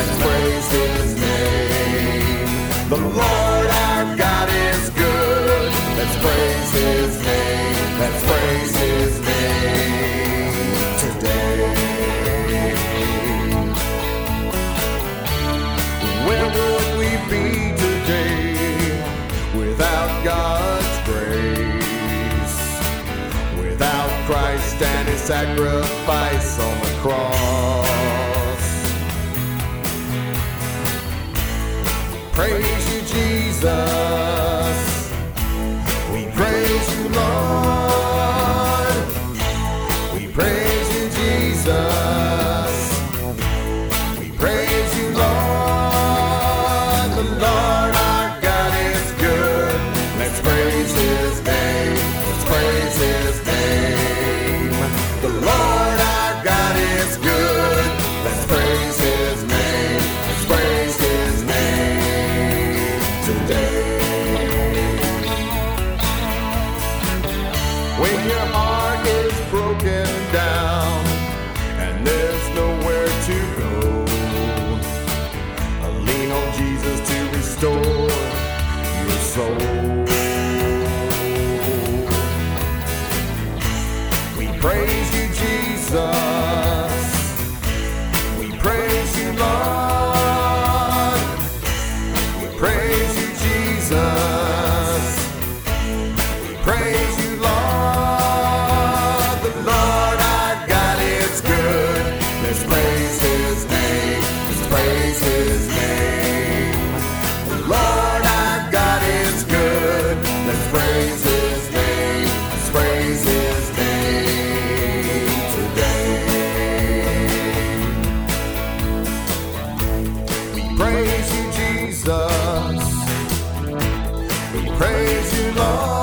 Let's praise His name. The Lord our God is good. Let's praise His name. Let's praise His name today. Where would we be today without God's grace? Without Christ and His sacrifice on the cross. Praise you, Jesus. We praise you, Lord. We praise you, Jesus. We praise you, Lord. The Lord our God is good. Let's praise His name. Let's praise His name. The Lord our God is good. Let's praise His name. Let's praise His name today. When your heart is broken down and there's nowhere to go, lean on Jesus to restore your soul. We praise you, Jesus. We praise you, Lord. We praise you, Jesus. We praise you, Lord. The Lord our God is good. Let's praise His name. Let's praise His name. The Lord our God is good. Let's praise His name. Let's praise His name today. We praise you, Jesus. We praise you, Lord.